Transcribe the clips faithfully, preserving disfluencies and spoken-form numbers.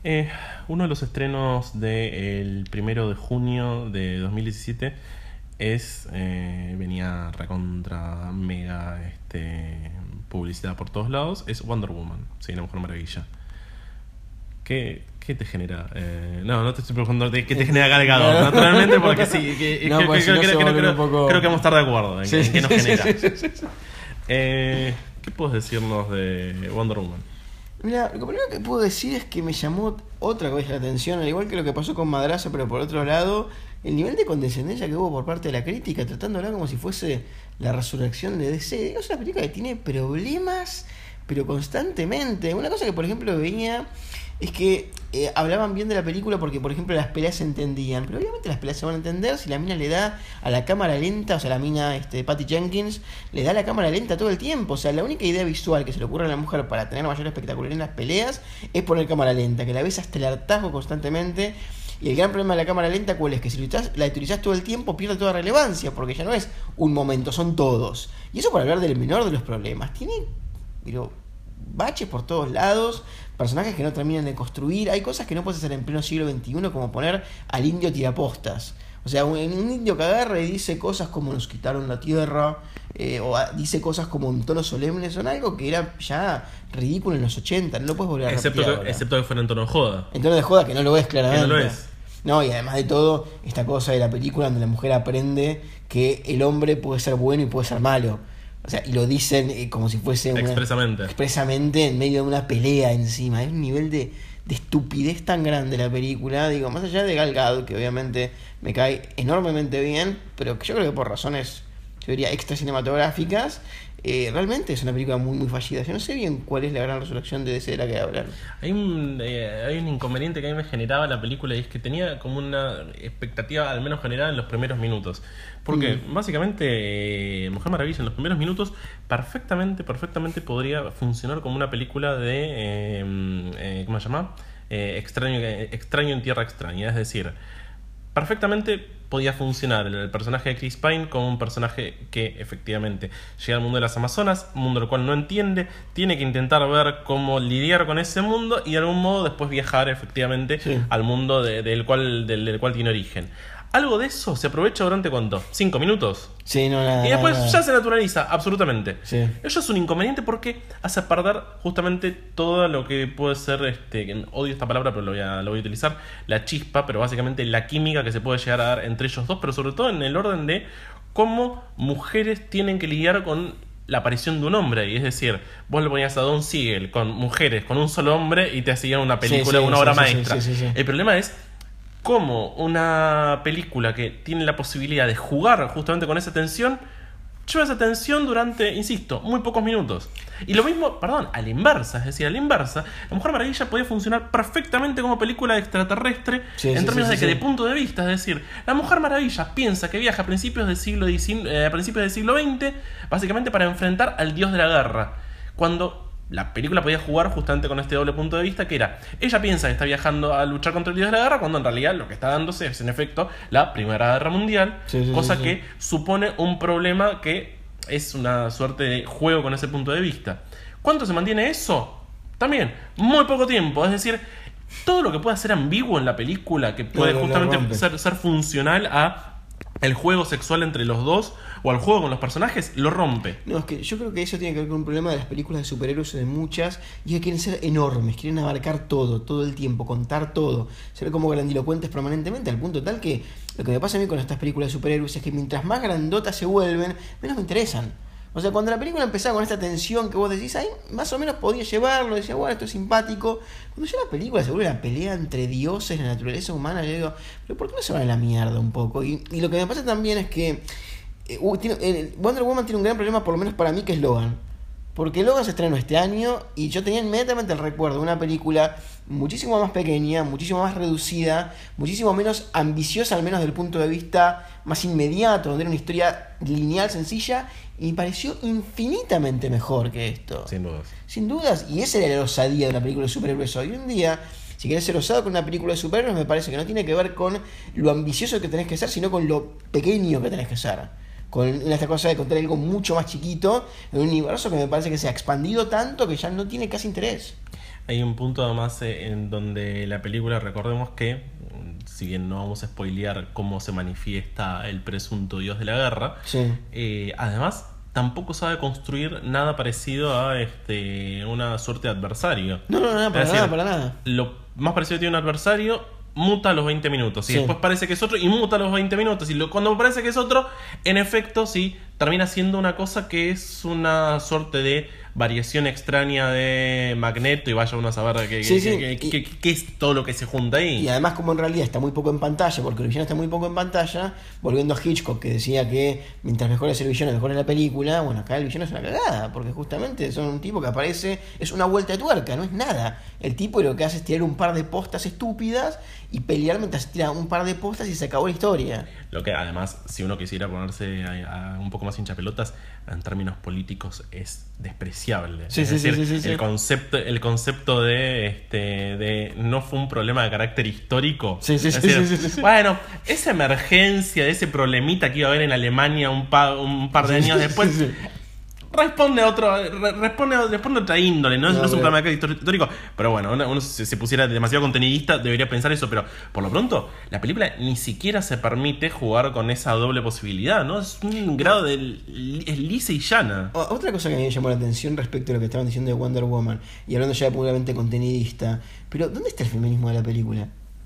Eh, uno de los estrenos del primero de junio de dos mil diecisiete es eh, venía recontra mega este, publicidad por todos lados. Es Wonder Woman, sí, la Mujer Maravilla. ¿Qué, qué te genera? Eh, no, no te estoy preguntando qué te genera Gal Gadot, No. naturalmente, porque sí, que, No, que- pues que- si no creo, se creo- vuelve creo- un poco- creo que vamos a estar de acuerdo en, Sí, qué- en sí, qué nos sí, genera. sí, sí, sí. Eh, ¿Qué puedes decirnos de Wonder Woman? Mira, lo primero que puedo decir es que me llamó otra cosa la atención, al igual que lo que pasó con Madrazo, pero por otro lado, el nivel de condescendencia que hubo por parte de la crítica, tratándola como si fuese la resurrección de D C. Es una película que tiene problemas, pero constantemente. Una cosa que, por ejemplo, veía es que eh, hablaban bien de la película porque, por ejemplo, las peleas se entendían, pero obviamente las peleas se van a entender si la mina le da a la cámara lenta, o sea, la mina este, Patty Jenkins le da la cámara lenta todo el tiempo. O sea, la única idea visual que se le ocurre a la mujer para tener mayor espectacularidad en las peleas es poner cámara lenta, que la ves hasta el hartazgo constantemente. Y el gran problema de la cámara lenta, ¿cuál es? Que si la utilizás, la utilizás todo el tiempo, pierde toda relevancia, porque ya no es un momento, son todos. Y eso por hablar del menor de los problemas. Tiene, pero, baches por todos lados, personajes que no terminan de construir. Hay cosas que no puedes hacer en pleno siglo veintiuno, como poner al indio tirapostas. O sea, un, un indio que agarra y dice cosas como nos quitaron la tierra, eh, o a, dice cosas como en tono solemne, son algo que era ya ridículo en los ochenta, no lo puedes volver a Excepto repetir que, ahora. excepto que fuera en tono de joda. En tono de joda, que no lo ves claramente. Que no lo es. No, y además de todo, esta cosa de la película donde la mujer aprende que el hombre puede ser bueno y puede ser malo. O sea, y lo dicen eh, como si fuese una, Expresamente. expresamente en medio de una pelea encima. Es un nivel de, de estupidez tan grande la película. Digo, más allá de Gal Gadot, que obviamente me cae enormemente bien, pero que yo creo que por razones, yo diría, extra cinematográficas, eh, realmente es una película muy muy fallida. Yo no sé bien cuál es la gran resurrección de D C de la que hablan. Hay un, eh, hay un inconveniente que a mí me generaba la película, y es que tenía como una expectativa al menos generada en los primeros minutos. Porque Mm. básicamente eh, Mujer Maravilla en los primeros minutos perfectamente, perfectamente podría funcionar como una película de, eh, eh, ¿cómo se llama? Eh, extraño, eh, extraño en tierra extraña. Es decir, perfectamente podía funcionar el personaje de Chris Pine como un personaje que efectivamente llega al mundo de las Amazonas, un mundo del cual no entiende, tiene que intentar ver cómo lidiar con ese mundo y de algún modo después viajar efectivamente Sí. al mundo de- del, cual, del, del cual tiene origen. Algo de eso se aprovecha durante ¿cuánto? ¿Cinco minutos? Sí, no, nada. Y después nada. ya se naturaliza, absolutamente. Sí. Eso es un inconveniente porque hace perder justamente todo lo que puede ser, este, que odio esta palabra pero lo voy, a, lo voy a utilizar, la chispa, pero básicamente la química que se puede llegar a dar entre ellos dos, pero sobre todo en el orden de cómo mujeres tienen que lidiar con la aparición de un hombre. Y es decir, vos le ponías a Don Siegel con mujeres, con un solo hombre y te hacían una película, Sí, sí, una sí, obra sí, maestra. sí, sí, sí. El problema es cómo una película que tiene la posibilidad de jugar justamente con esa tensión lleva esa tensión durante, insisto, muy pocos minutos. Y lo mismo, perdón, a la inversa, es decir, a la inversa, La Mujer Maravilla podía funcionar perfectamente como película extraterrestre Sí, en sí, términos sí, de sí, que sí. de punto de vista, es decir, La Mujer Maravilla piensa que viaja a principios del siglo diecinueve, eh, a principios del siglo veinte, básicamente para enfrentar al dios de la guerra, cuando la película podía jugar justamente con este doble punto de vista, que era, ella piensa que está viajando a luchar contra el dios de la guerra, cuando en realidad lo que está dándose es en efecto la Primera Guerra Mundial, Sí, sí, cosa sí, sí. que supone un problema que es una suerte de juego con ese punto de vista. ¿Cuánto se mantiene eso? También, muy poco tiempo. Es decir, todo lo que pueda ser ambiguo en la película, que puede No, no, no, justamente rompe. ser, ser funcional a el juego sexual entre los dos o al juego con los personajes, lo rompe. No, es que yo creo que eso tiene que ver con un problema de las películas de superhéroes, de muchas, y es que quieren ser enormes, quieren abarcar todo, todo el tiempo, contar todo, ser como grandilocuentes permanentemente, al punto tal que lo que me pasa a mí con estas películas de superhéroes es que mientras más grandotas se vuelven, menos me interesan. O sea, cuando la película empezaba con esta tensión que vos decís, ahí más o menos podía llevarlo, decía, bueno, esto es simpático. Cuando ya la película se vuelve una pelea entre dioses, la naturaleza humana, yo digo, pero ¿por qué no se van a la mierda un poco? Y, y lo que me pasa también es que eh, uh, tiene, eh, Wonder Woman tiene un gran problema, por lo menos para mí, que es Logan. Porque Logan se estrenó este año y yo tenía inmediatamente el recuerdo de una película muchísimo más pequeña, muchísimo más reducida, muchísimo menos ambiciosa, al menos desde el punto de vista más inmediato, donde era una historia lineal, sencilla, y me pareció infinitamente mejor que esto. Sin dudas. Sin dudas, y esa era la osadía de una película de superhéroes hoy en día. Si querés ser osado con una película de superhéroes, me parece que no tiene que ver con lo ambicioso que tenés que ser, sino con lo pequeño que tenés que ser. Con esta cosa de contar algo mucho más chiquito en un universo que me parece que se ha expandido tanto que ya no tiene casi interés. Hay un punto además eh, en donde la película, recordemos que, si bien no vamos a spoilear cómo se manifiesta el presunto dios de la guerra, Sí. eh, además tampoco sabe construir nada parecido a este una suerte de adversario. No, no, no, para Es nada, decir, para nada. Lo más parecido que tiene un adversario muta a los veinte minutos y Sí. después parece que es otro y muta a los veinte minutos y lo, cuando parece que es otro, en efecto sí termina siendo una cosa que es una suerte de variación extraña de Magneto y vaya uno a saber qué Sí, qué- sí, qué- y- qué- qué es todo lo que se junta ahí. Y además, como en realidad está muy poco en pantalla, porque el villano está muy poco en pantalla, volviendo a Hitchcock, que decía que mientras mejor es el villano, mejor es la película. Bueno, acá el villano es una cagada, porque justamente son un tipo que aparece, es una vuelta de tuerca, no es nada. El tipo lo que hace es tirar un par de postas estúpidas y pelear mientras tira un par de postas y se acabó la historia. Lo que además, si uno quisiera ponerse a, a un poco más hinchapelotas, en términos políticos es despreciable. Sí, es sí, decir, sí, sí, sí, el sí. concepto, el concepto de este de no fue un problema de carácter histórico. Sí, sí, Es sí, decir, sí, sí, sí. bueno, esa emergencia, ese problemita que iba a haber en Alemania un, pa- un par de años después. Sí, sí. Responde a otro, re- responde, responde a otra índole, no, es- No, no es un pero- problema de carácter histórico, pero bueno, uno, uno se, se pusiera demasiado contenidista, debería pensar eso, pero por lo pronto, la película ni siquiera se permite jugar con esa doble posibilidad, ¿no? Es un grado de li- es lisa y llana. O- Otra cosa que a mí me llamó la atención respecto a lo que estaban diciendo de Wonder Woman, y hablando ya de puramente contenidista, pero ¿dónde está el feminismo de la película?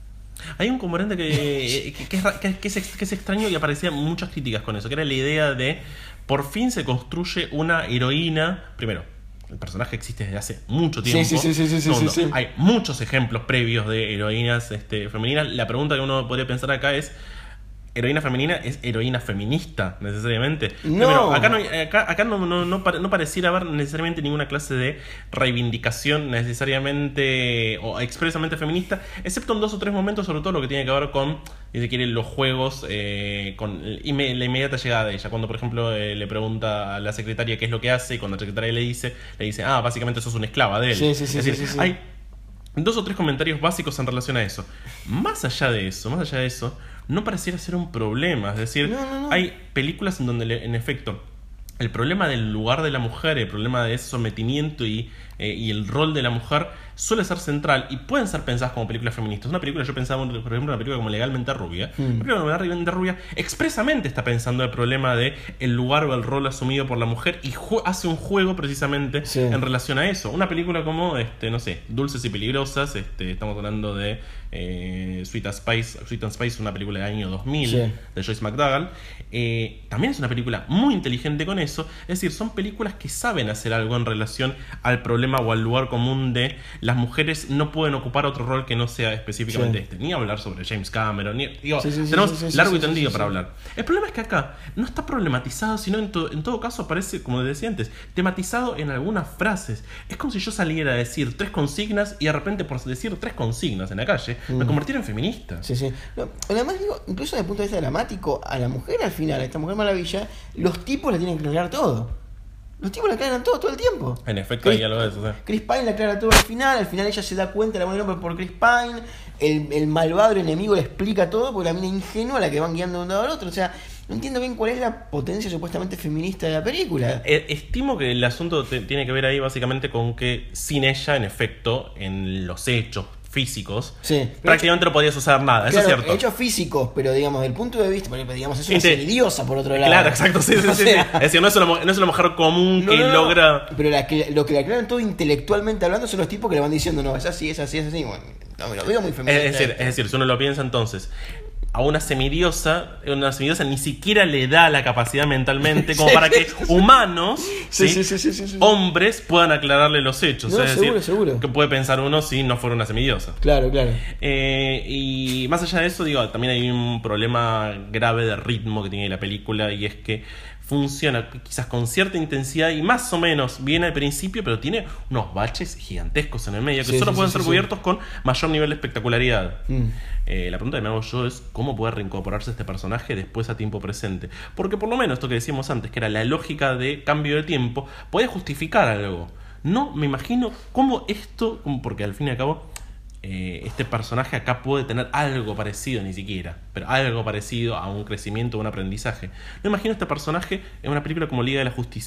Hay un componente que, que, que es, ra- que, que es, ex- que es extraño y aparecían muchas críticas con eso, que era la idea de por fin se construye una heroína. Primero, el personaje existe desde hace mucho tiempo. Sí, sí, sí, sí, sí, Segundo, sí, sí. hay muchos ejemplos previos de heroínas este, femeninas. La pregunta que uno podría pensar acá es: ¿heroína femenina es heroína feminista necesariamente? No. Primero, acá no, hay- acá, acá no, no, no, pare- no pareciera haber necesariamente ninguna clase de reivindicación necesariamente o expresamente feminista, excepto en dos o tres momentos, sobre todo lo que tiene que ver con, si se quiere, los juegos, eh, con inme- la inmediata llegada de ella. Cuando, por ejemplo, eh, le pregunta a la secretaria qué es lo que hace, y cuando la secretaria le dice, le dice, ah, básicamente sos una esclava de él. Sí, sí, sí, es sí, decir, sí, sí. hay dos o tres comentarios básicos en relación a eso. Más allá de eso, más allá de eso, no pareciera ser un problema. Es decir, No, no, no. hay películas en donde, le- en efecto, el problema del lugar de la mujer, el problema de ese sometimiento y, eh, y el rol de la mujer suele ser central y pueden ser pensadas como películas feministas. Una película, yo pensaba, por ejemplo, una película como Legalmente Rubia. Hmm. Una película como Legalmente Rubia expresamente está pensando el problema de el lugar o el rol asumido por la mujer y ju- hace un juego precisamente Sí. en relación a eso. Una película como, este, no sé, Dulces y Peligrosas, este, estamos hablando de eh, Sweet and Spice, Sweet and Spice, una película del año dos mil Sí. de Joyce McDougall. Eh, también es una película muy inteligente con eso. Es decir, son películas que saben hacer algo en relación al problema o al lugar común de las mujeres no pueden ocupar otro rol que no sea específicamente Sí. este. Ni hablar sobre James Cameron, ni, digo, Sí, sí, sí, tenemos sí, sí, largo sí, y sí, tendido sí, para sí. hablar. El problema es que acá no está problematizado, sino en, to- en todo caso aparece, como decía antes, tematizado en algunas frases. Es como si yo saliera a decir tres consignas y de repente por decir tres consignas en la calle me Mm. convirtiera en feminista. Sí, sí. No, además, digo, incluso desde el punto de vista dramático, a la mujer al final, a esta Mujer Maravilla, los tipos le tienen que aclarar todo. Los tipos le aclaran todo, todo el tiempo. En efecto, hay algo de eso. ¿Sí? Chris Pine le aclara todo al final, al final ella se da cuenta de la manera por Chris Pine, el, el malvado el enemigo le explica todo, porque la mina ingenua la que van guiando de un lado al otro. O sea, no entiendo bien cuál es la potencia supuestamente feminista de la película. Eh, Estimo que el asunto te- tiene que ver ahí básicamente con que sin ella, en efecto, en los hechos físicos, Sí, pero prácticamente no podía suceder nada. Eso Claro, es cierto. hechos físicos, pero digamos, del punto de vista, porque, digamos, es una Inte- semidiosa por otro lado. Claro, exacto, sí, sí, O sí, sea, sí. Es decir, no es una, mu- no es una mujer común no, que no, no, logra... Pero la que, lo que le aclaran todo intelectualmente hablando son los tipos que le van diciendo, no, es así, es así, es así. Bueno, no, me lo veo muy feminista. Es decir, es decir, si uno lo piensa entonces, a una semidiosa, una semidiosa ni siquiera le da la capacidad mentalmente como Sí, para que sí, sí. humanos, Sí, ¿sí? sí, sí, sí, sí, sí. hombres, puedan aclararle los hechos. No, es seguro, decir, seguro. que puede pensar uno si no fuera una semidiosa. Claro, claro. Eh, y más allá de eso, digo, también hay un problema grave de ritmo que tiene la película, y es que funciona quizás con cierta intensidad y más o menos bien al principio, pero tiene unos baches gigantescos en el medio que Sí, solo sí, pueden sí, ser sí, cubiertos con mayor nivel de espectacularidad. Mm. Eh, la pregunta que me hago yo es cómo puede reincorporarse este personaje después a tiempo presente. Porque por lo menos esto que decíamos antes, que era la lógica de cambio de tiempo, puede justificar algo. No me imagino cómo esto, como- porque al fin y al cabo eh, este personaje acá puede tener algo parecido, ni siquiera, pero algo parecido a un crecimiento, a un aprendizaje. No imagino este personaje en una película como Liga de la Justicia.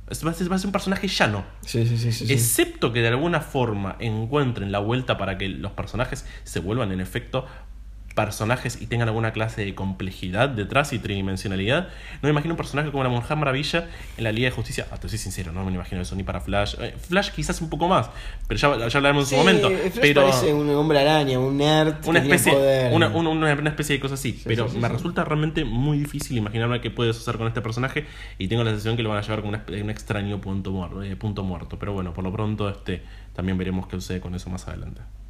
Va a ser, va a ser un personaje llano. Sí, sí, sí, sí, sí. Excepto que de alguna forma encuentren la vuelta para que los personajes se vuelvan en efecto personajes y tengan alguna clase de complejidad detrás y tridimensionalidad. No me imagino un personaje como la Mujer Maravilla en la Liga de Justicia. Ah, te soy sincero, no me lo imagino eso ni para Flash. Eh, Flash quizás un poco más, pero ya, ya hablaremos en Sí, su momento. Flash Pero parece un hombre araña, un nerd. una que tiene especie, poder. una, una, una, una especie de cosa así. Sí, pero sí, sí, me sí. resulta realmente muy difícil imaginarme qué puedes hacer con este personaje. Y tengo la sensación que lo van a llevar con un, un extraño punto muerto, eh, punto muerto. Pero bueno, por lo pronto este también veremos qué sucede con eso más adelante.